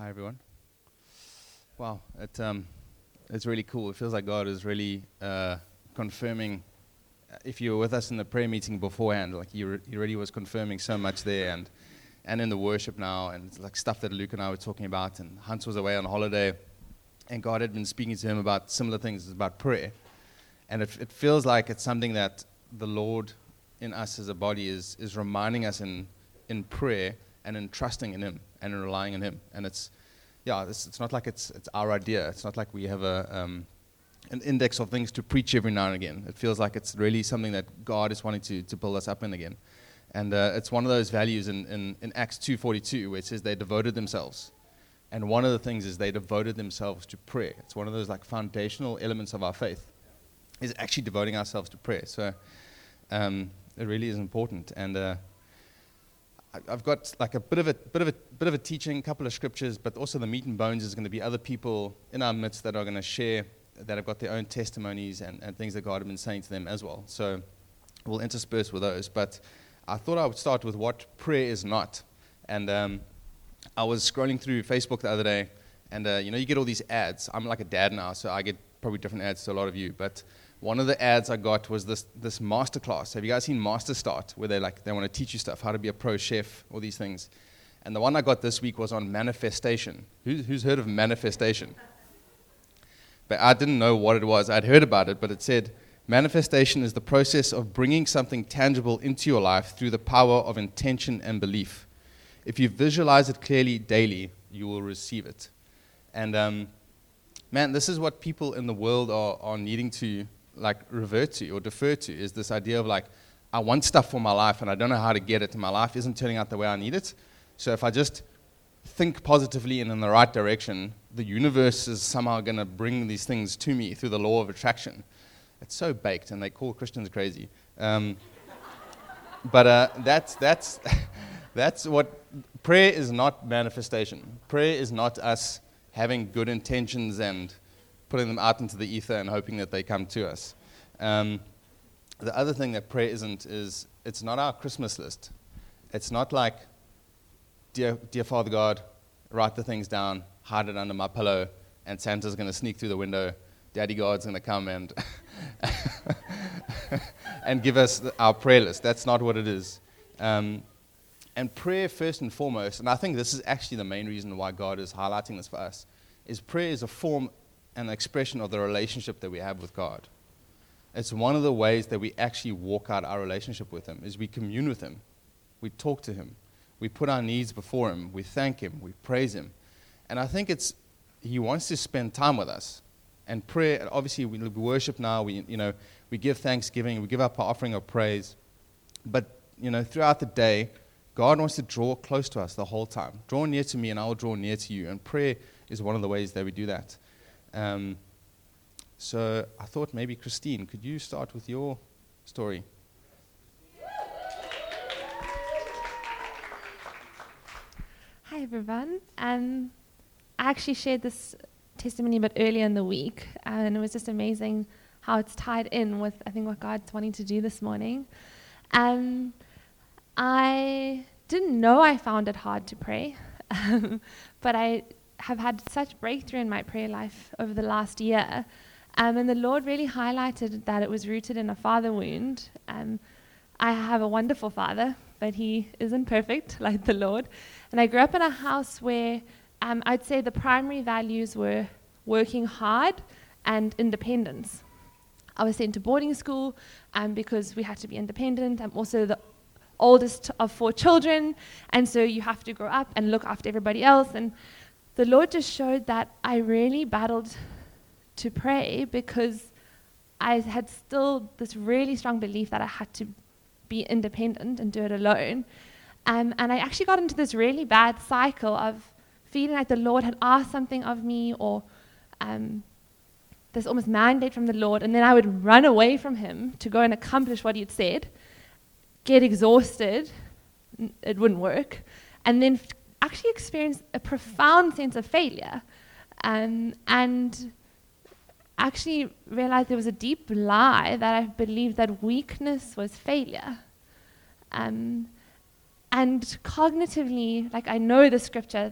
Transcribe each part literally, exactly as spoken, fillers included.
Hi, everyone. Wow, it, um, it's really cool. It feels like God is really uh, confirming. uh, If you were with us in the prayer meeting beforehand, like he, re- he really was confirming so much there, and and in the worship now, and it's like stuff that Luke and I were talking about. And Hans was away on holiday, and God had been speaking to him about similar things, about prayer. And it, it feels like it's something that the Lord in us as a body is is reminding us in in prayer and in trusting in Him and in relying on Him. And it's yeah, it's, it's not like it's it's our idea. It's not like we have a um, an index of things to preach every now and again. It feels like it's really something that God is wanting to to build us up in again. And uh, it's one of those values in, in, in Acts two forty-two where it says they devoted themselves. And one of the things is they devoted themselves to prayer. It's one of those like foundational elements of our faith, is actually devoting ourselves to prayer. So um, it really is important. And uh, I- I've got like a bit of a bit of a bit of a teaching, couple of scriptures, but also the meat and bones is going to be other people in our midst that are going to share, that have got their own testimonies and, and things that God has been saying to them as well. So we'll intersperse with those. But I thought I would start with what prayer is not. And um, I was scrolling through Facebook the other day, and uh, you know, you get all these ads. I'm like a dad now, so I get probably different ads to a lot of you. But one of the ads I got was this this masterclass. Have you guys seen Master Start, where they like they want to teach you stuff, how to be a pro chef, all these things? And the one I got this week was on manifestation. Who's, who's heard of manifestation? But I didn't know what it was. I'd heard about it, but it said, manifestation is the process of bringing something tangible into your life through the power of intention and belief. If you visualize it clearly daily, you will receive it. And um, man, this is what people in the world are, are needing to like revert to or defer to, is this idea of like, I want stuff for my life and I don't know how to get it, and my life isn't turning out the way I need it. So if I just think positively and in the right direction, the universe is somehow going to bring these things to me through the law of attraction. It's so baked, and they call Christians crazy. Um, but uh, that's that's that's what prayer is not. Manifestation. Prayer is not us having good intentions and putting them out into the ether and hoping that they come to us. Um, the other thing that prayer isn't is it's not our Christmas list. It's not like, dear, dear Father God, write the things down, hide it under my pillow, and Santa's going to sneak through the window. Daddy God's going to come and and give us the, our prayer list. That's not what it is. Um, and prayer, first and foremost, and I think this is actually the main reason why God is highlighting this for us, is prayer is a form and expression of the relationship that we have with God. It's one of the ways that we actually walk out our relationship with Him, is we commune with Him. We talk to Him. We put our needs before Him. We thank Him. We praise Him. And I think it's He wants to spend time with us. And prayer, obviously, we worship now. We, you know, we give thanksgiving. We give up our offering of praise. But, you know, throughout the day, God wants to draw close to us the whole time. Draw near to me, and I will draw near to you. And prayer is one of the ways that we do that. Um, so I thought maybe, Christine, could you start with your story? Hi, everyone. Um, I actually shared this testimony a bit earlier in the week, and it was just amazing how it's tied in with, I think, what God's wanting to do this morning. Um, I didn't know I found it hard to pray, um, but I have had such breakthrough in my prayer life over the last year, um, and the Lord really highlighted that it was rooted in a father wound. Um, I have a wonderful father, but he isn't perfect like the Lord. And I grew up in a house where um, I'd say the primary values were working hard and independence. I was sent to boarding school um, because we had to be independent. I'm also the oldest of four children, and so you have to grow up and look after everybody else. And the Lord just showed that I really battled to pray because I had still this really strong belief that I had to be independent and do it alone. Um, and I actually got into this really bad cycle of feeling like the Lord had asked something of me, or um, this almost mandate from the Lord, and then I would run away from Him to go and accomplish what He had said, get exhausted, n- it wouldn't work, and then f- actually experience a profound sense of failure, um, and actually realized there was a deep lie that I believed that weakness was failure. Um, and cognitively, like I know the scripture,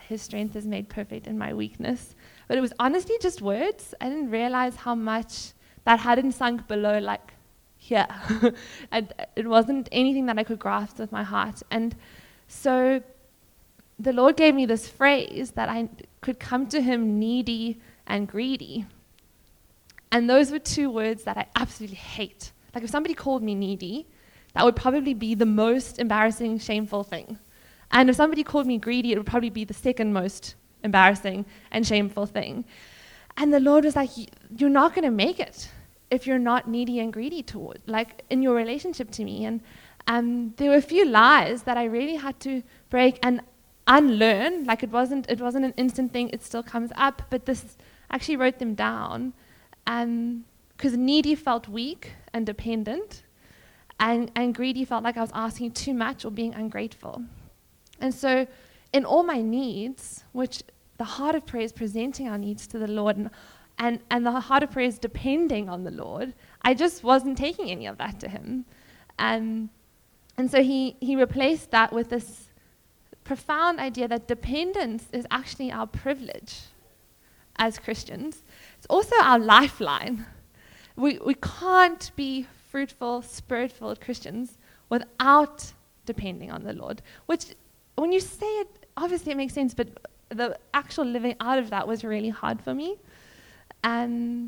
his strength is made perfect in my weakness. But it was honestly just words. I didn't realize how much that hadn't sunk below, like, here. And it wasn't anything that I could grasp with my heart. And so the Lord gave me this phrase that I could come to him needy and greedy. And those were two words that I absolutely hate. Like, if somebody called me needy, that would probably be the most embarrassing, shameful thing. And if somebody called me greedy, it would probably be the second most embarrassing and shameful thing. And the Lord was like, you're not going to make it if you're not needy and greedy toward, like, in your relationship to me. And um, there were a few lies that I really had to break and unlearn. Like, it wasn't, it wasn't an instant thing. It still comes up. But this, I actually wrote them down. Um, because needy felt weak and dependent, and, and greedy felt like I was asking too much or being ungrateful. And so in all my needs, which the heart of prayer is presenting our needs to the Lord, and, and, and the heart of prayer is depending on the Lord, I just wasn't taking any of that to him. Um, and so he, he replaced that with this profound idea that dependence is actually our privilege as Christians. It's also our lifeline. We we can't be fruitful, spirit-filled Christians without depending on the Lord. Which, when you say it, obviously it makes sense, but the actual living out of that was really hard for me. Um,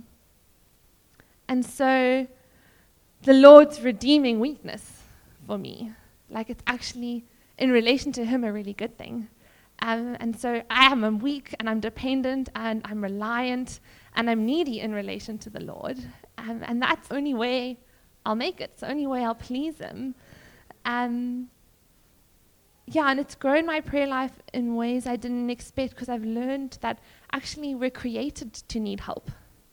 and so the Lord's redeeming weakness for me, like, it's actually, in relation to him, a really good thing. Um, and so I am I'm weak, and I'm dependent, and I'm reliant, and I'm needy in relation to the Lord. Um, and that's the only way I'll make it. It's the only way I'll please him. Um, yeah, and it's grown my prayer life in ways I didn't expect, because I've learned that actually we're created to need help.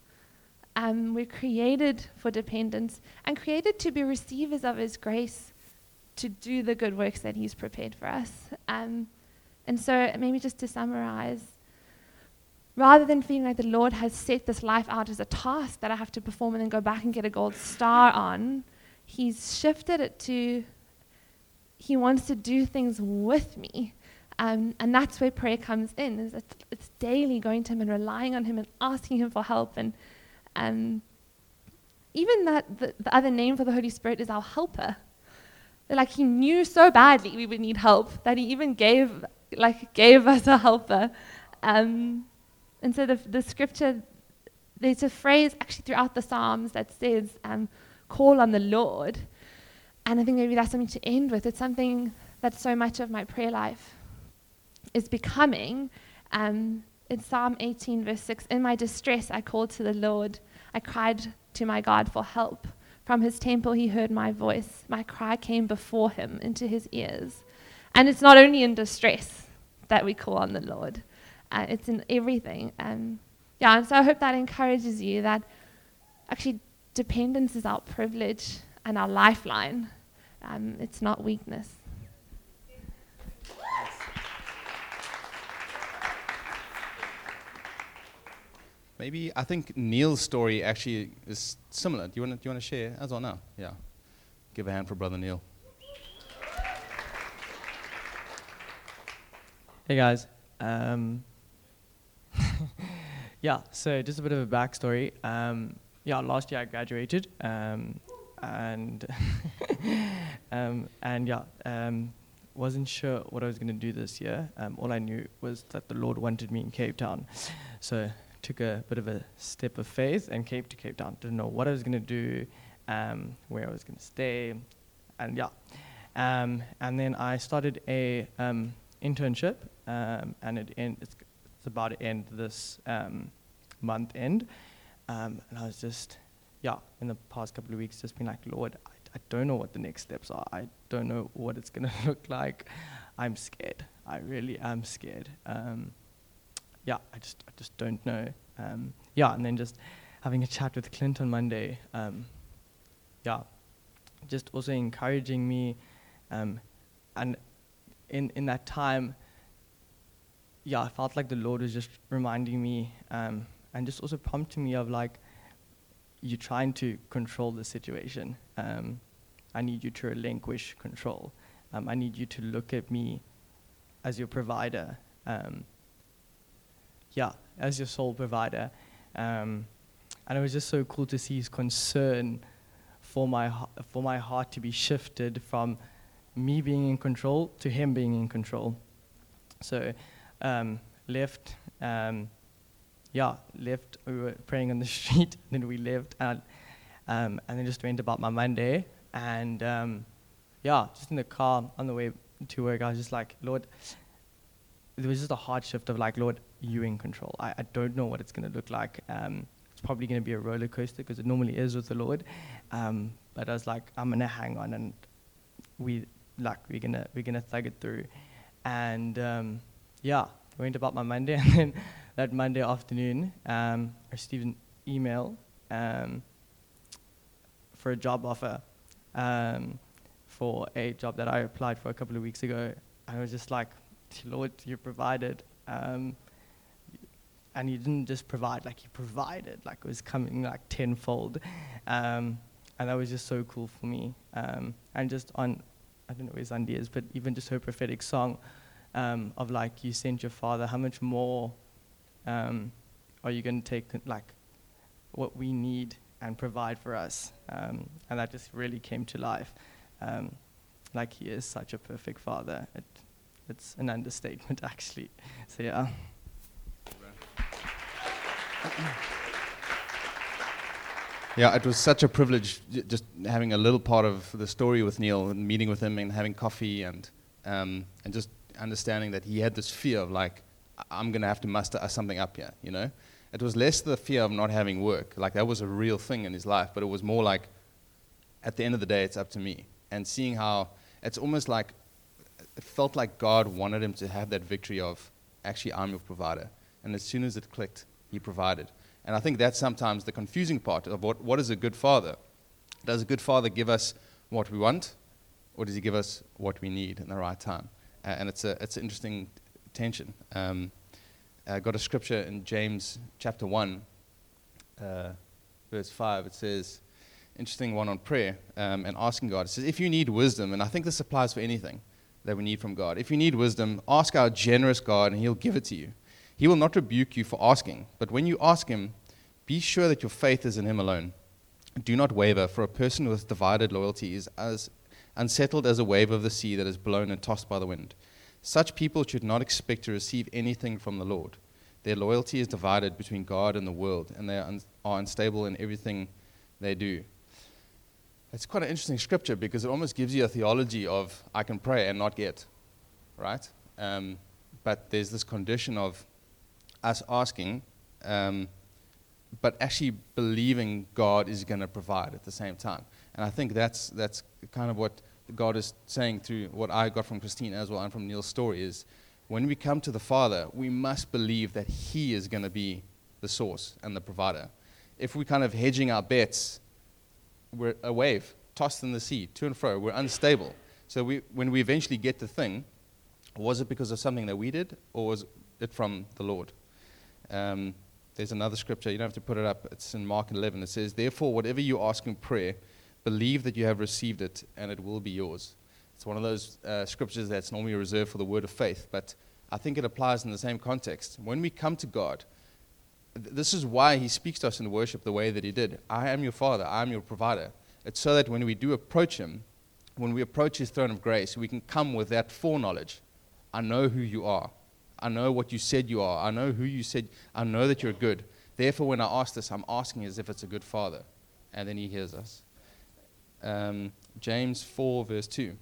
Um, we're created for dependence and created to be receivers of his grace to do the good works that he's prepared for us. Um, and so maybe just to summarize, rather than feeling like the Lord has set this life out as a task that I have to perform and then go back and get a gold star on, he's shifted it to, he wants to do things with me. Um, and that's where prayer comes in. Is it's, it's daily going to him and relying on him and asking him for help. And um, even that the, the other name for the Holy Spirit is our helper. Like, he knew so badly we would need help that he even gave, like, gave us a helper. Um, and so the, the scripture, there's a phrase actually throughout the Psalms that says, um, call on the Lord. And I think maybe that's something to end with. It's something that so much of my prayer life is becoming. Um, in Psalm eighteen, verse six, in my distress I called to the Lord. I cried to my God for help. From his temple he heard my voice. My cry came before him into his ears. And it's not only in distress that we call on the Lord. Uh, it's in everything. Um, yeah, and so I hope that encourages you that actually dependence is our privilege and our lifeline. Um, it's not weakness. Maybe I think Neil's story actually is similar. Do you want to do you want to share as well now? Yeah. Give a hand for Brother Neil. Hey guys. Um, yeah, so just a bit of a backstory. Um, yeah, last year I graduated, um, and um, and yeah, um, wasn't sure what I was going to do this year. Um, all I knew was that the Lord wanted me in Cape Town, so took a bit of a step of faith and came to Cape Town. Didn't know what I was going to do, um, where I was going to stay, and yeah, um, and then I started a um, internship, um, and it end, it's, it's about to end this um, month end, um, and I was just, yeah, in the past couple of weeks, just been like, Lord, I, I don't know what the next steps are. I don't know what it's going to look like. I'm scared. I really am scared. Um, yeah, I just, I just don't know. Um, yeah, and then just having a chat with Clint on Monday. Um, yeah, just also encouraging me, um, and in in that time, yeah, I felt like the Lord was just reminding me, um, and just also prompting me of like, you're trying to control the situation. Um, I need you to relinquish control. Um, I need you to look at me as your provider. Um, yeah, as your sole provider. Um, and it was just so cool to see his concern for my ho- for my heart to be shifted from me being in control to him being in control. So um, left, um, yeah, left. We were praying on the street, then we left, and um, and then just went about my Monday, and um, yeah, just in the car on the way to work, I was just like, Lord, there was just a heart shift of like, Lord, you in control. I, I don't know what it's going to look like. Um, it's probably going to be a roller coaster because it normally is with the Lord. Um, but I was like, I'm going to hang on, and we like we're gonna we're gonna thug it through. And um, yeah, I went about my Monday, and then that Monday afternoon, um, I received an email um, for a job offer um, for a job that I applied for a couple of weeks ago. I was just like, Lord, you provided. Um, and you didn't just provide, like you provided, like it was coming like tenfold. Um, and that was just so cool for me. Um, and just on, I don't know where Zandi is, but even just her prophetic song um, of like, you sent your father, how much more um, are you going to take like what we need and provide for us? Um, and that just really came to life. Um, like he is such a perfect father. It, it's an understatement actually. So yeah. Yeah, it was such a privilege j- just having a little part of the story with Neil and meeting with him and having coffee and um, and just understanding that he had this fear of like, I- I'm going to have to muster uh, something up here, you know? It was less the fear of not having work. Like that was a real thing in his life, but it was more like, at the end of the day, it's up to me. And seeing how it's almost like, it felt like God wanted him to have that victory of, actually, I'm your provider. And as soon as it clicked, he provided. And I think that's sometimes the confusing part of what, what is a good father? Does a good father give us what we want, or does he give us what we need in the right time? Uh, and it's a it's an interesting tension. Um, I got a scripture in James chapter one, uh, verse five. It says, interesting one on prayer um, and asking God. It says, if you need wisdom, and I think this applies for anything that we need from God. If you need wisdom, ask our generous God, and he'll give it to you. He will not rebuke you for asking, but when you ask him, be sure that your faith is in him alone. Do not waver, for a person with divided loyalty is as unsettled as a wave of the sea that is blown and tossed by the wind. Such people should not expect to receive anything from the Lord. Their loyalty is divided between God and the world, and they are, un- are unstable in everything they do. It's quite an interesting scripture because it almost gives you a theology of I can pray and not get, right? Um, but there's this condition of us asking, um, but actually believing God is going to provide at the same time. And I think that's that's kind of what God is saying through what I got from Christine as well and from Neil's story is when we come to the Father, we must believe that he is going to be the source and the provider. If we're kind of hedging our bets, we're a wave, tossed in the sea, to and fro. We're unstable. So we, when we eventually get the thing, was it because of something that we did, or was it from the Lord? Um, there's another scripture, you don't have to put it up, it's in Mark eleven. It says, therefore, whatever you ask in prayer, believe that you have received it, and it will be yours. It's one of those uh, scriptures that's normally reserved for the word of faith, but I think it applies in the same context. When we come to God, th- this is why he speaks to us in worship the way that he did. I am your Father, I am your provider. It's so that when we do approach him, when we approach his throne of grace, we can come with that foreknowledge. I know who you are. I know what you said you are. I know who you said. I know that you're good. Therefore, when I ask this, I'm asking as if it's a good father. And then he hears us. Um, James four, verse two.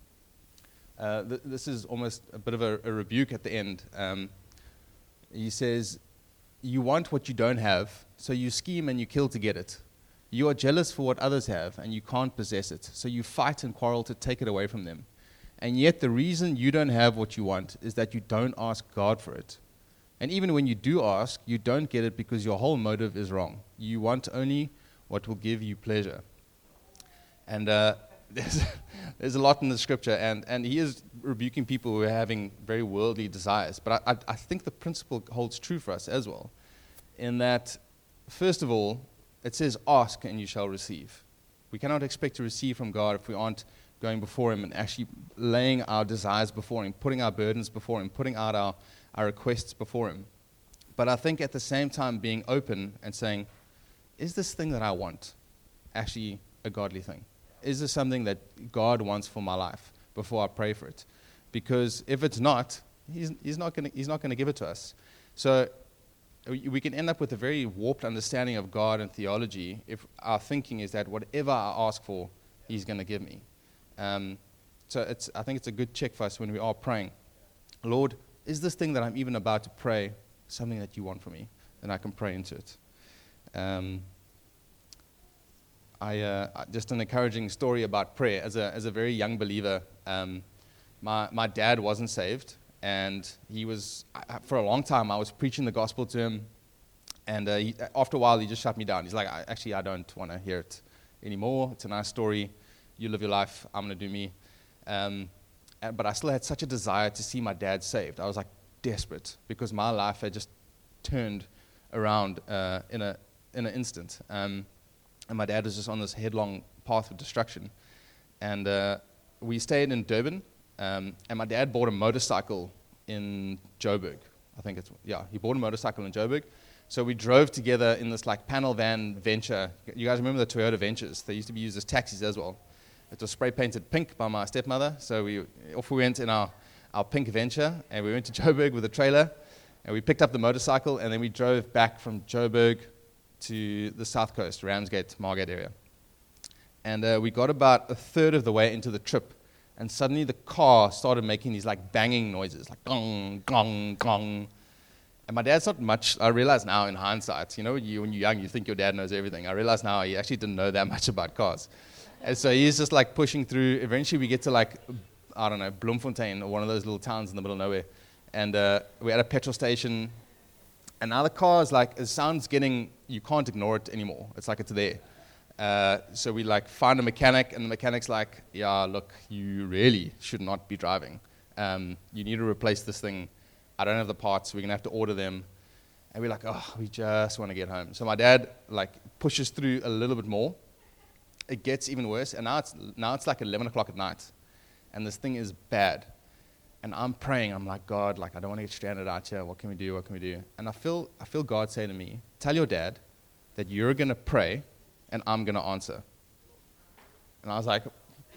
Uh, th- this is almost a bit of a, a rebuke at the end. Um, he says, you want what you don't have, so you scheme and you kill to get it. You are jealous for what others have, and you can't possess it. So you fight and quarrel to take it away from them. And yet the reason you don't have what you want is that you don't ask God for it. And even when you do ask, you don't get it because your whole motive is wrong. You want only what will give you pleasure. And uh, there's, there's a lot in the scripture, and, and he is rebuking people who are having very worldly desires. But I, I, I think the principle holds true for us as well, in that, first of all, it says, ask and you shall receive. We cannot expect to receive from God if we aren't going before him and actually laying our desires before him, putting our burdens before him, putting out our, our requests before him. But I think at the same time being open and saying, is this thing that I want actually a godly thing? Is this something that God wants for my life before I pray for it? Because if it's not, he's, he's not going he's not going to give it to us. So we, we can end up with a very warped understanding of God and theology if our thinking is that whatever I ask for, he's going to give me. Um, so it's, I think it's a good check for us when we are praying. Lord, is this thing that I'm even about to pray something that you want for me? And I can pray into it. Um, I uh, just an encouraging story about prayer. As a as a very young believer, um, my my dad wasn't saved, and he was I, for a long time. I was preaching the gospel to him, and uh, he, after a while, he just shut me down. He's like, I, "Actually, I don't want to hear it anymore. It's a nice story. You live your life. I'm going to do me." Um, and, but I still had such a desire to see my dad saved. I was like desperate because my life had just turned around uh, in a in an instant. Um, And my dad was just on this headlong path of destruction. And uh, we stayed in Durban, um, and my dad bought a motorcycle in Joburg. I think it's, yeah, he bought a motorcycle in Joburg. So we drove together in this like panel van Venture. You guys remember the Toyota Ventures? They used to be used as taxis as well. It was spray painted pink by my stepmother. So we off we went in our, our pink Venture, and we went to Joburg with a trailer, and we picked up the motorcycle, and then we drove back from Joburg to the south coast, Ramsgate, Margate area. And uh, we got about a third of the way into the trip, and suddenly the car started making these like banging noises, like gong, gong, gong. And my dad's not much, I realize now in hindsight, you know, you, when you're young, you think your dad knows everything. I realize now he actually didn't know that much about cars. And so he's just like pushing through. Eventually we get to like, I don't know, Bloemfontein, or one of those little towns in the middle of nowhere. And uh, we're at a petrol station. And now the car is like, it sounds getting, you can't ignore it anymore. It's like it's there. Uh, so we like find a mechanic, and the mechanic's like, yeah, look, you really should not be driving. Um, you need to replace this thing. I don't have the parts. We're going to have to order them. And we're like, oh, we just want to get home. So my dad like pushes through a little bit more. It gets even worse. And now it's, now it's like eleven o'clock at night. And this thing is bad. And I'm praying, I'm like, God, like I don't want to get stranded out here. What can we do? What can we do? And I feel I feel God say to me, tell your dad that you're going to pray and I'm going to answer. And I was like,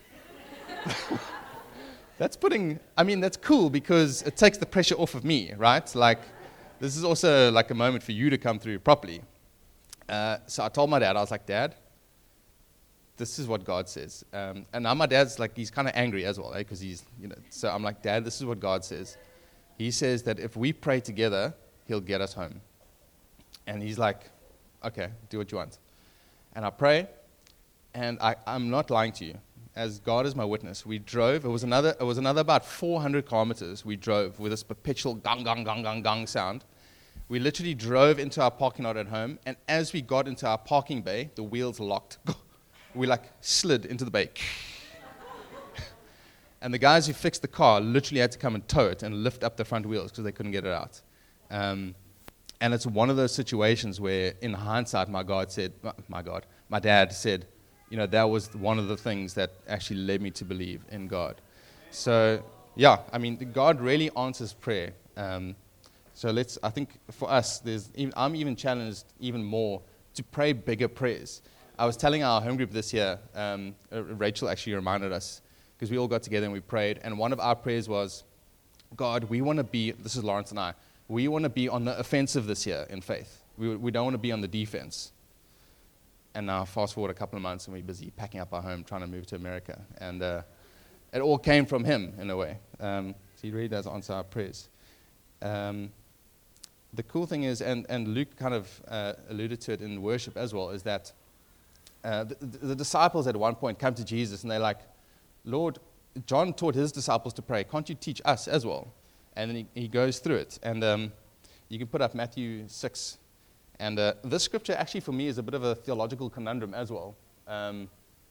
that's putting, I mean, that's cool because it takes the pressure off of me, right? Like, this is also like a moment for you to come through properly. Uh, so I told my dad, I was like, Dad, this is what God says. Um, and now my dad's like, he's kind of angry as well, because eh? he's, you know, so I'm like, Dad, this is what God says. He says that if we pray together, he'll get us home. And he's like, okay, do what you want. And I pray, and I, I'm not lying to you. As God is my witness, we drove, it was another, it was another about four hundred kilometers we drove with this perpetual gong, gong, gong, gong, gong sound. We literally drove into our parking lot at home, and as we got into our parking bay, the wheels locked. We like slid into the bay. And the guys who fixed the car literally had to come and tow it and lift up the front wheels because they couldn't get it out. Um, and it's one of those situations where, in hindsight, my God said, my God, my dad said, you know, that was one of the things that actually led me to believe in God. So, yeah, I mean, God really answers prayer. Um, so let's, I think for us, there's, even, I'm even challenged even more to pray bigger prayers. I was telling our home group this year, um, uh, Rachel actually reminded us, because we all got together and we prayed, and one of our prayers was, God, we want to be, this is Lawrence and I, we want to be on the offensive this year in faith. We, we don't want to be on the defense. And now fast forward a couple of months and we're busy packing up our home, trying to move to America. And uh, it all came from him in a way. Um, so he really does answer our prayers. Um, the cool thing is, and, and Luke kind of uh, alluded to it in worship as well, is that Uh, the, the disciples at one point come to Jesus and they're like, Lord, John taught his disciples to pray. Can't you teach us as well? And then he, he goes through it. And um, you can put up Matthew six. And uh, this scripture actually for me is a bit of a theological conundrum as well. Um,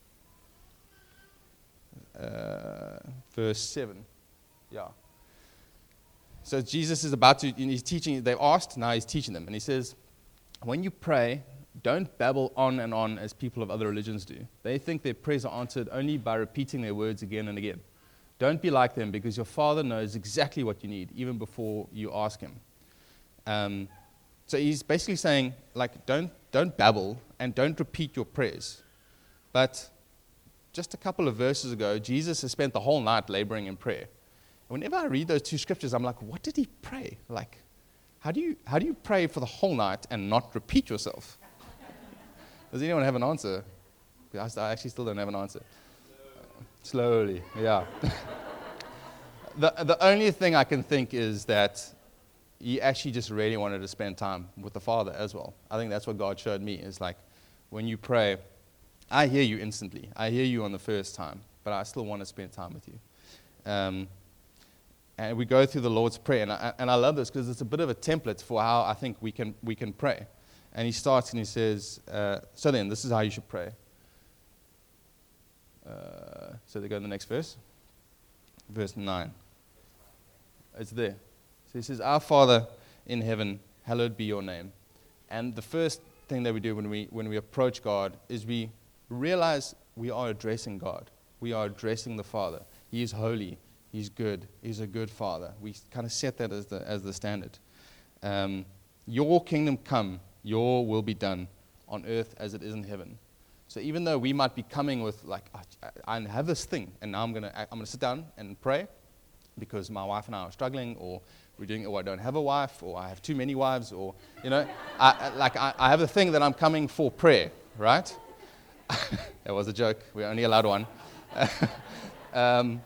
uh, verse seven. Yeah. So Jesus is about to, he's teaching, they've asked, now he's teaching them. And he says, when you pray, don't babble on and on as people of other religions do. They think their prayers are answered only by repeating their words again and again. Don't be like them, because your Father knows exactly what you need, even before you ask him. Um, So he's basically saying, like, don't don't babble and don't repeat your prayers. But just a couple of verses ago, Jesus has spent the whole night laboring in prayer. And whenever I read those two scriptures, I'm like, what did he pray? Like, how do you how do you pray for the whole night and not repeat yourself? Does anyone have an answer? I actually still don't have an answer. Slowly, yeah. the the only thing I can think is that he actually just really wanted to spend time with the Father as well. I think that's what God showed me, is like, when you pray, I hear you instantly. I hear you on the first time, but I still want to spend time with you. Um, and we go through the Lord's Prayer, and I, and I love this because it's a bit of a template for how I think we can we can pray. And he starts and he says, uh, so then, this is how you should pray. Uh, so they go to the next verse. Verse nine. It's there. So he says, Our Father in heaven, hallowed be your name. And the first thing that we do when we when we approach God is we realize we are addressing God. We are addressing the Father. He is holy. He's good. He's a good Father. We kind of set that as the as the standard. Um, your kingdom come, your will be done on earth as it is in heaven. So even though we might be coming with like, I, I have this thing, and now I'm gonna I'm gonna sit down and pray because my wife and I are struggling, or we're doing, or I don't have a wife, or I have too many wives, or you know, I, I, like I, I have a thing that I'm coming for prayer, right? That was a joke. We're only allowed one. um,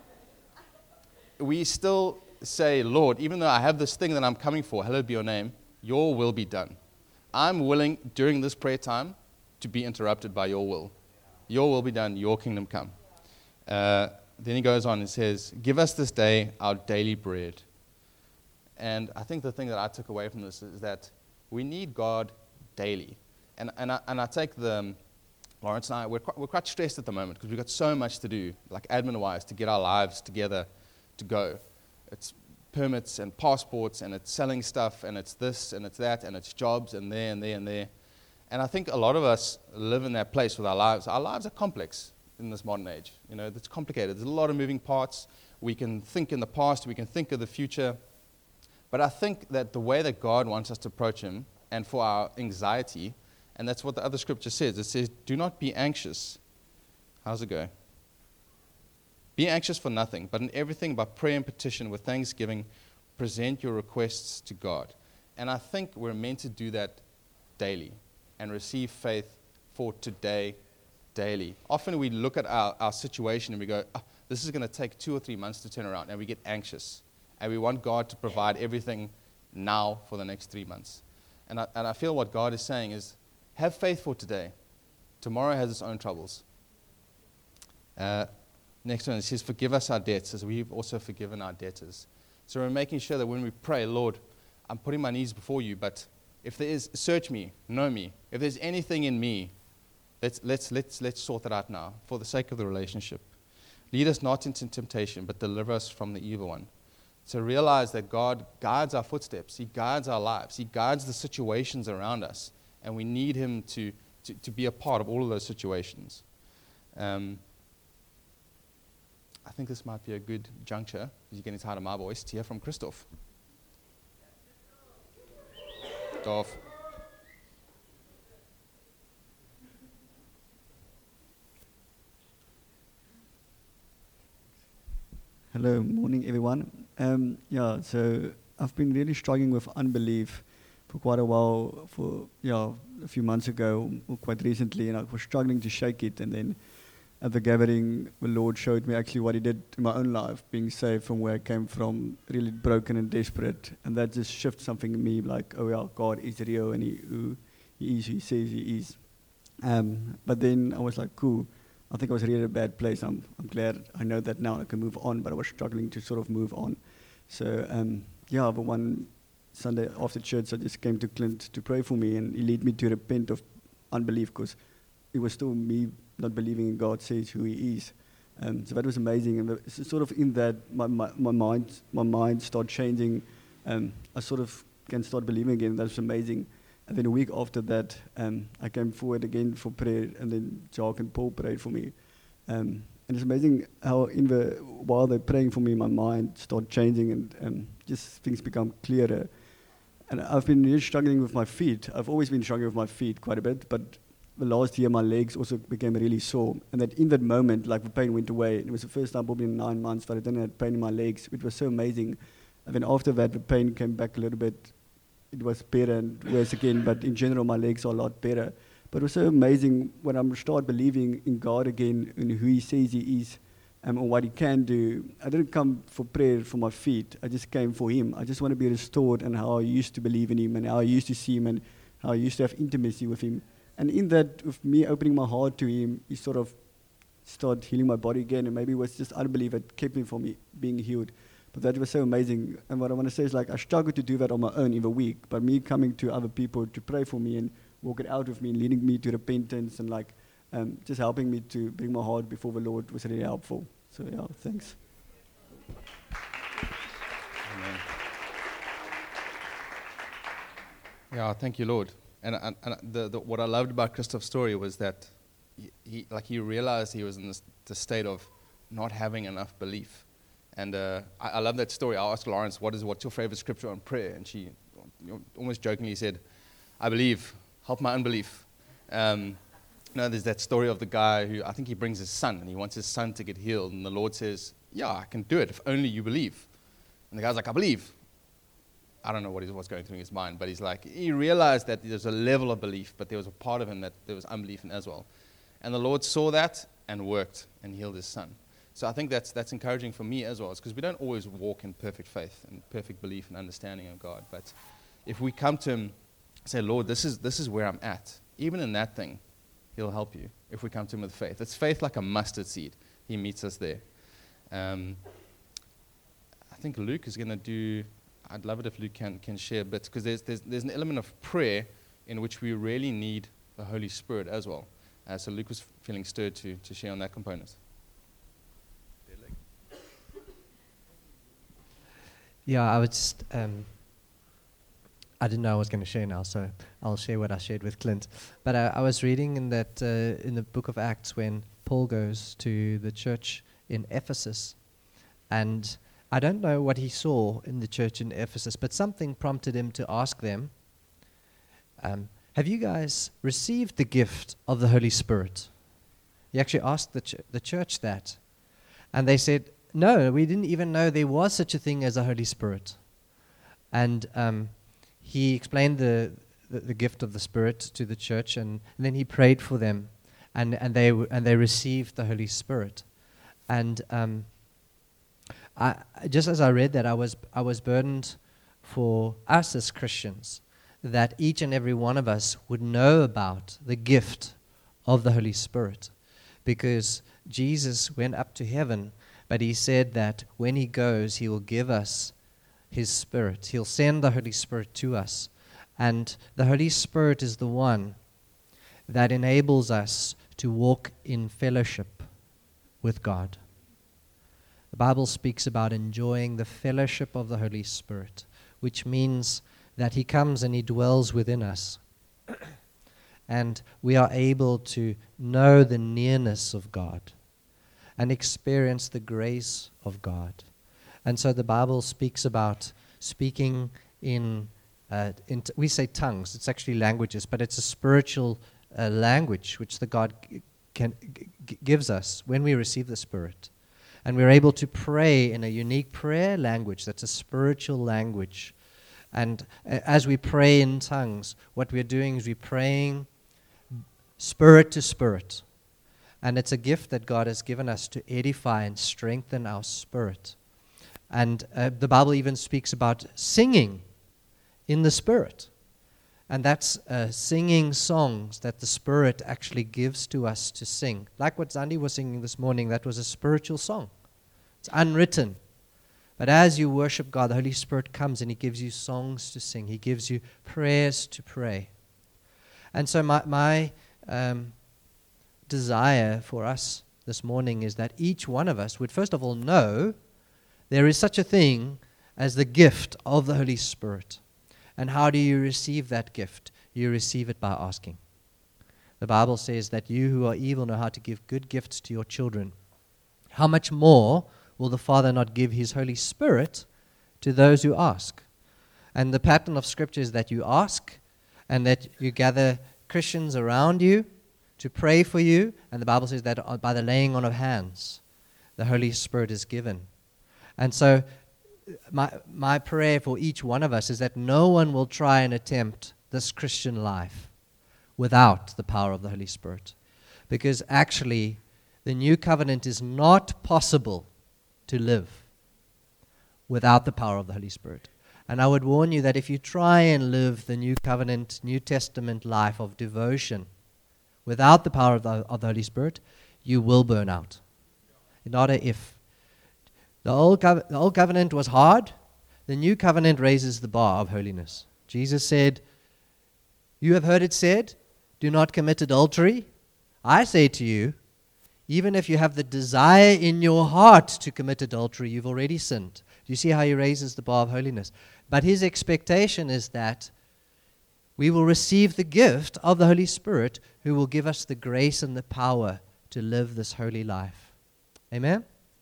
we still say, Lord, even though I have this thing that I'm coming for, hallowed be your name, your will be done. I'm willing during this prayer time to be interrupted by your will. Your will be done, your kingdom come. Uh, then he goes on and says, give us this day our daily bread. And I think the thing that I took away from this is that we need God daily. And and I, and I take the, um, Lawrence and I, we're quite, we're quite stressed at the moment because we've got so much to do, like admin-wise, to get our lives together to go. It's permits and passports, and it's selling stuff, and it's this and it's that, and it's jobs, and there and there and there. And I think a lot of us live in that place with our lives. Our lives are complex in this modern age. You know, it's complicated. There's a lot of moving parts. We can think in the past. We can think of the future. But I think that the way that God wants us to approach him, and for our anxiety, and that's what the other scripture says. It says, do not be anxious. How's it go? Be anxious for nothing, but in everything by prayer and petition with thanksgiving, present your requests to God. And I think we're meant to do that daily and receive faith for today daily. Often we look at our, our situation and we go, oh, this is going to take two or three months to turn around, and we get anxious. And we want God to provide everything now for the next three months. And I, and I feel what God is saying is, have faith for today. Tomorrow has its own troubles. Uh, next one, it says, forgive us our debts as we've also forgiven our debtors. So we're making sure that when we pray, Lord, I'm putting my knees before you, but if there is, search me, know me. If there's anything in me, let's let's let's let's sort it out now for the sake of the relationship. Lead us not into temptation, but deliver us from the evil one. So realize that God guides our footsteps. He guides our lives. He guides the situations around us, and we need him to to, to be a part of all of those situations. Um, I think this might be a good juncture, because you're getting tired of my voice, to hear from Christoph. Dorf. Hello, morning everyone. Um, yeah, so I've been really struggling with unbelief for quite a while. For yeah, a few months ago, or quite recently, and I was struggling to shake it. And then at the gathering, the Lord showed me actually what He did in my own life, being saved from where I came from, really broken and desperate. And that just shifted something in me, like, oh yeah, God is real, and He who He is, who He says He is. Um, but then I was like, cool. I think I was really in a bad place. I'm, I'm glad I know that now. I can move on, but I was struggling to sort of move on. So, um, yeah, but one Sunday after church, I just came to Clint to pray for me, and he led me to repent of unbelief, because it was still me not believing in God says who He is. Um, so that was amazing, and the, sort of in that, my, my, my mind my mind started changing. Um, I sort of can start believing again. That was amazing. And then a week after that, um, I came forward again for prayer, and then Jacques and Paul prayed for me. Um, and it's amazing how in the while they're praying for me, my mind started changing, and um, just things become clearer. and I've been really struggling with my feet. I've always been struggling with my feet quite a bit, but the last year my legs also became really sore. And that in that moment, like the pain went away. It was the first time probably in nine months that I didn't have pain in my legs. It was so amazing. And then after that, the pain came back a little bit. It was better and worse again, but in general, my legs are a lot better. But it was so amazing when I start believing in God again and who He says He is um, and what He can do. I didn't come for prayer for my feet. I just came for Him. I just want to be restored and how I used to believe in Him and how I used to see Him and how I used to have intimacy with Him. And in that, with me opening my heart to Him, He sort of started healing my body again. And maybe it was just unbelief that kept me from me being healed. But that was so amazing. And what I want to say is, like, I struggled to do that on my own in the week. But me coming to other people to pray for me and walk it out with me and leading me to repentance and, like, um, just helping me to bring my heart before the Lord was really helpful. So, yeah, thanks. Amen. Yeah, thank you, Lord. And, and, and the, the, what I loved about Christoph's story was that he, he like he realized he was in this, the state of not having enough belief. And uh, I, I love that story. I asked Lawrence, what is what's your favorite scripture on prayer? And she you know, almost jokingly said, I believe, help my unbelief. Um, you know, there's that story of the guy who, I think he brings his son, and he wants his son to get healed. And the Lord says, yeah, I can do it if only you believe. And the guy's like, I believe. I don't know what is what's going through his mind, but he's like, he realized that there's a level of belief, but there was a part of him that there was unbelief in as well. And the Lord saw that and worked and healed his son. So I think that's that's encouraging for me as well, because we don't always walk in perfect faith and perfect belief and understanding of God. But if we come to Him, say, Lord, this is this is where I'm at. Even in that thing, He'll help you if we come to Him with faith. It's faith like a mustard seed. He meets us there. Um, I think Luke is going to do, I'd love it if Luke can, can share a bit, because there's, there's, there's an element of prayer in which we really need the Holy Spirit as well. Uh, so Luke was feeling stirred to, to share on that component. Yeah, I was just, um, I didn't know I was going to share now, so I'll share what I shared with Clint. But uh, I was reading in that uh, in the book of Acts when Paul goes to the church in Ephesus, and I don't know what he saw in the church in Ephesus, but something prompted him to ask them, um, have you guys received the gift of the Holy Spirit? He actually asked the, ch- the church that, and they said, no, we didn't even know there was such a thing as a Holy Spirit. And um, he explained the, the, the gift of the Spirit to the church, and, and then he prayed for them, and, and they w- and they received the Holy Spirit. And um, I, just as I read that, I was I was burdened for us as Christians, that each and every one of us would know about the gift of the Holy Spirit, because Jesus went up to heaven. But He said that when He goes, He will give us His Spirit. He'll send the Holy Spirit to us. And the Holy Spirit is the one that enables us to walk in fellowship with God. The Bible speaks about enjoying the fellowship of the Holy Spirit, which means that He comes and He dwells within us. And we are able to know the nearness of God and experience the grace of God. And so the Bible speaks about speaking in, uh, in t- we say tongues, it's actually languages, but it's a spiritual uh, language which the God g- can, g- gives us when we receive the Spirit. And we're able to pray in a unique prayer language that's a spiritual language. And uh, as we pray in tongues, what we're doing is we're praying spirit to spirit. And it's a gift that God has given us to edify and strengthen our spirit. And uh, the Bible even speaks about singing in the Spirit. And that's uh, singing songs that the Spirit actually gives to us to sing. Like what Zandi was singing this morning, that was a spiritual song. It's unwritten. But as you worship God, the Holy Spirit comes and He gives you songs to sing. He gives you prayers to pray. And so my... my um, desire for us this morning is that each one of us would first of all know there is such a thing as the gift of the Holy Spirit. And how do you receive that gift? You receive it by asking. The Bible says that you who are evil know how to give good gifts to your children. How much more will the Father not give His Holy Spirit to those who ask? And the pattern of Scripture is that you ask and that you gather Christians around you to pray for you. And the Bible says that uh, by the laying on of hands, the Holy Spirit is given. And so my, my prayer for each one of us is that no one will try and attempt this Christian life without the power of the Holy Spirit. Because actually, the new covenant is not possible to live without the power of the Holy Spirit. And I would warn you that if you try and live the new covenant, New Testament life of devotion without the power of the, of the Holy Spirit, you will burn out. Not a if. The old, cov- the old covenant was hard. The new covenant raises the bar of holiness. Jesus said, "You have heard it said, do not commit adultery. I say to you, even if you have the desire in your heart to commit adultery, you've already sinned." Do you see how he raises the bar of holiness? But his expectation is that we will receive the gift of the Holy Spirit, who will give us the grace and the power to live this holy life. Amen?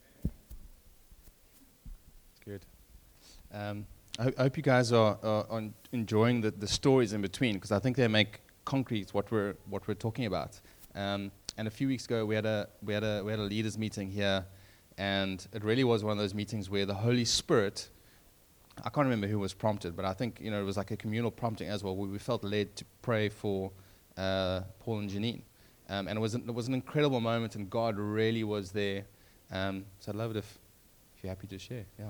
Good. Um, I, ho- I hope you guys are, are, are enjoying the, the stories in between, because I think they make concrete what we're what we're talking about. Um, and a few weeks ago, we had a we had a we had a leaders meeting here, and it really was one of those meetings where the Holy Spirit, I can't remember who was prompted, but I think you know it was like a communal prompting as well, where we felt led to pray for uh, Paul and Janine, um, and it was an, it was an incredible moment, and God really was there. Um, so I'd love it if if you're happy to share. Yeah.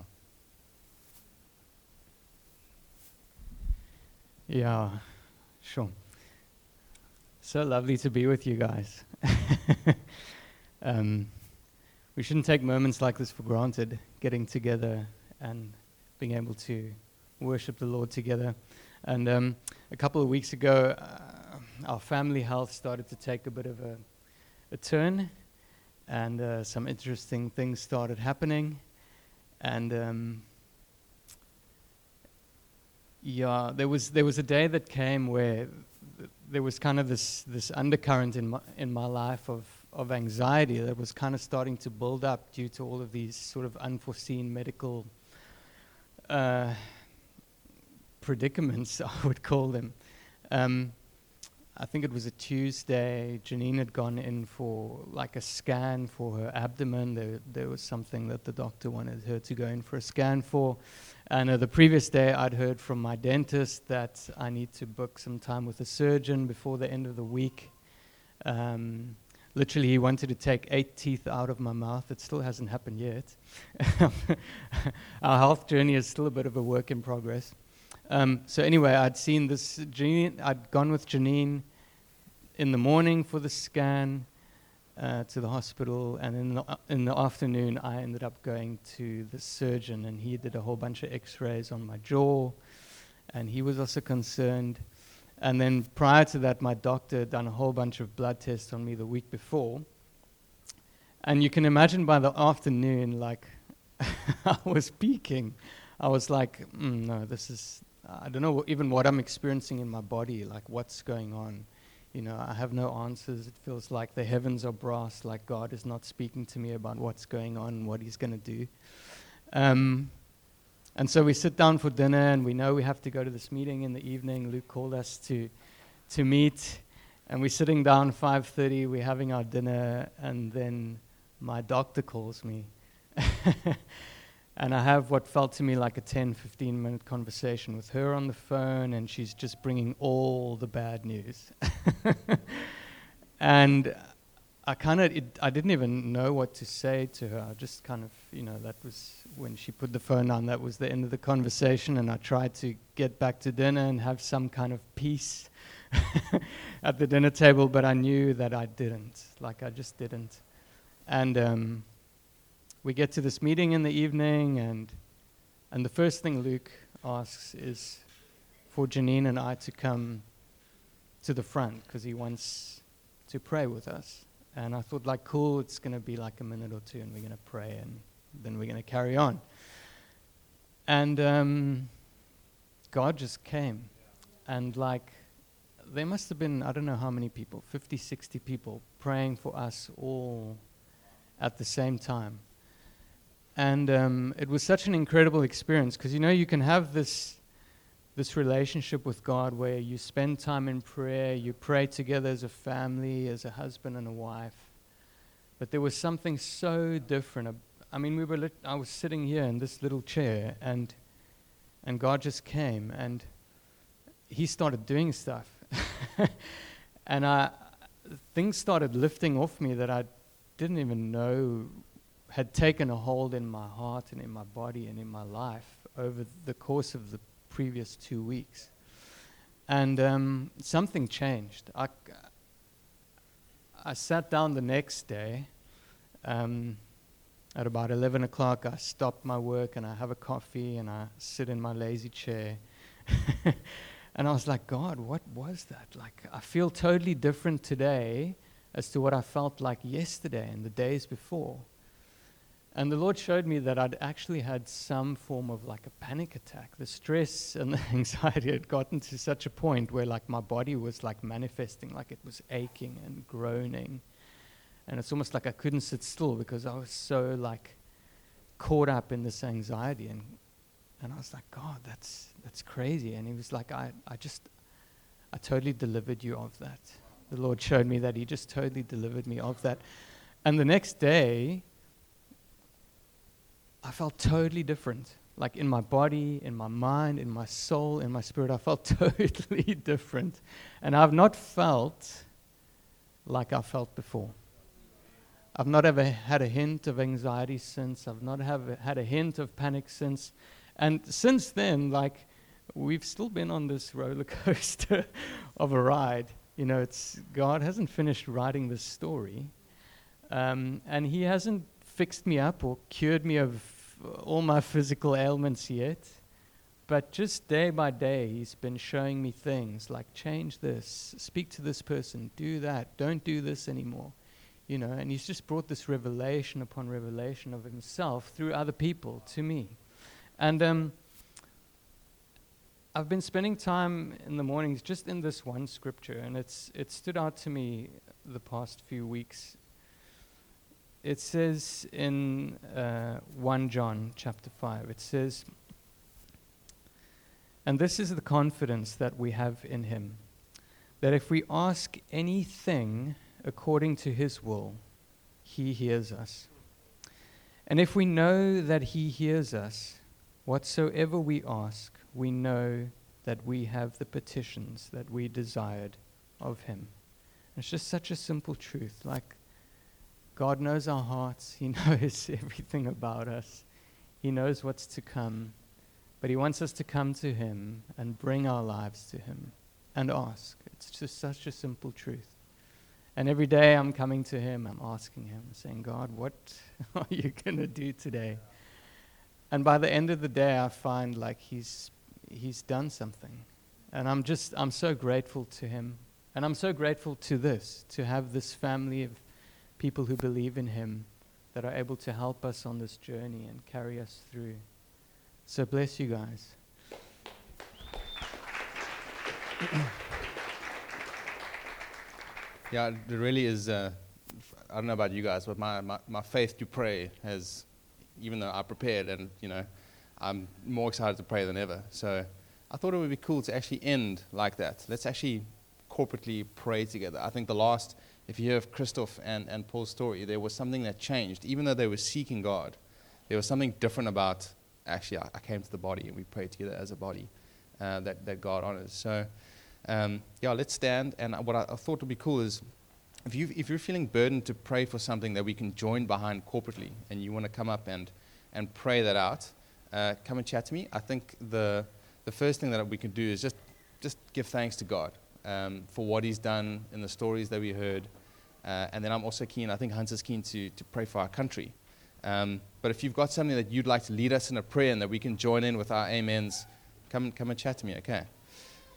Yeah, sure. So lovely to be with you guys. um, we shouldn't take moments like this for granted, getting together and being able to worship the Lord together. And um, a couple of weeks ago, uh, our family health started to take a bit of a, a turn, and uh, some interesting things started happening. And um, yeah, there was there was a day that came where th- there was kind of this this undercurrent in my in my life of of anxiety that was kind of starting to build up due to all of these sort of unforeseen medical uh, predicaments, I would call them. Um, I think it was a Tuesday. Janine had gone in for like a scan for her abdomen. There, there was something that the doctor wanted her to go in for a scan for. And uh, the previous day, I'd heard from my dentist that I need to book some time with a surgeon before the end of the week. Um, literally, he wanted to take eight teeth out of my mouth. It still hasn't happened yet. Our health journey is still a bit of a work in progress. Um, so anyway, I'd seen this, Janine, I'd gone with Janine in the morning for the scan uh, to the hospital, and in the, uh, in the afternoon I ended up going to the surgeon, and he did a whole bunch of x-rays on my jaw, and he was also concerned. And then prior to that, my doctor had done a whole bunch of blood tests on me the week before, and you can imagine by the afternoon, like, I was peaking. I was like, mm, no, this is, I don't know even what I'm experiencing in my body, like what's going on. You know, I have no answers. It feels like the heavens are brass, like God is not speaking to me about what's going on and what he's going to do. Um, and so we sit down for dinner, and we know we have to go to this meeting in the evening. Luke called us to to meet, and we're sitting down five thirty, we're having our dinner, and then my doctor calls me. And I have what felt to me like a ten, fifteen minute conversation with her on the phone, and she's just bringing all the bad news. And I kind of, I didn't even know what to say to her. I just kind of, you know, that was when she put the phone down, that was the end of the conversation, and I tried to get back to dinner and have some kind of peace at the dinner table, but I knew that I didn't. Like, I just didn't. And um, we get to this meeting in the evening, and and the first thing Luke asks is for Janine and I to come to the front, because he wants to pray with us. And I thought, like, cool, it's going to be like a minute or two, and we're going to pray, and then we're going to carry on. And um, God just came. And, like, there must have been, I don't know how many people, fifty, sixty people praying for us all at the same time. And um, it was such an incredible experience, because, you know, you can have this this relationship with God where you spend time in prayer, you pray together as a family, as a husband and a wife. But there was something so different. ab- I mean, we were lit- I was sitting here in this little chair, and and God just came, and He started doing stuff. And I, things started lifting off me that I didn't even know had taken a hold in my heart and in my body and in my life over the course of the previous two weeks. And um, something changed. I, I sat down the next day. Um, at about eleven o'clock, I stop my work and I have a coffee and I sit in my lazy chair. And I was like, God, what was that? Like, I feel totally different today as to what I felt like yesterday and the days before. And the Lord showed me that I'd actually had some form of like a panic attack. The stress and the anxiety had gotten to such a point where like my body was like manifesting, like it was aching and groaning. And it's almost like I couldn't sit still because I was so like caught up in this anxiety. And and I was like, God, that's that's crazy. And He was like, I, I just, I totally delivered you of that. The Lord showed me that He just totally delivered me of that. And the next day, I felt totally different. Like in my body, in my mind, in my soul, in my spirit, I felt totally different. And I've not felt like I felt before. I've not ever had a hint of anxiety since. I've not have had a hint of panic since. And since then, like, we've still been on this roller coaster of a ride. You know, it's God hasn't finished writing this story. Um, and He hasn't fixed me up or cured me of all my physical ailments yet. But just day by day, He's been showing me things like, change this, speak to this person, do that, don't do this anymore. You know, and He's just brought this revelation upon revelation of Himself through other people to me. And um, I've been spending time in the mornings just in this one scripture, and it's it stood out to me the past few weeks. It says in uh, First John chapter five, it says, and this is the confidence that we have in Him, that if we ask anything according to His will, He hears us. And if we know that He hears us, whatsoever we ask, we know that we have the petitions that we desired of Him. It's just such a simple truth. Like, God knows our hearts. He knows everything about us. He knows what's to come. But He wants us to come to Him and bring our lives to Him and ask. It's just such a simple truth. And every day I'm coming to Him, I'm asking Him, saying, God, what are you going to do today? And by the end of the day, I find like He's He's done something. And I'm just, I'm so grateful to Him. And I'm so grateful to this, to have this family of people who believe in Him that are able to help us on this journey and carry us through. So bless you guys. Yeah, it really is, uh, f- I don't know about you guys, but my, my, my faith to pray has, even though I prepared and, you know, I'm more excited to pray than ever. So I thought it would be cool to actually end like that. Let's actually corporately pray together. I think the last, if you hear of Christoph and, and Paul's story, there was something that changed. Even though they were seeking God, there was something different about, actually, I, I came to the body and we prayed together as a body uh, that, that God honors. So, um, yeah, let's stand. And what I, I thought would be cool is, if, you if you're feeling burdened to pray for something that we can join behind corporately, and you want to come up and, and pray that out, uh, come and chat to me. I think the the first thing that we can do is just, just give thanks to God um, for what He's done in the stories that we heard. Uh, and then I'm also keen, I think Hans is keen to, to pray for our country. Um, but if you've got something that you'd like to lead us in a prayer and that we can join in with our amens, come, come and chat to me, okay?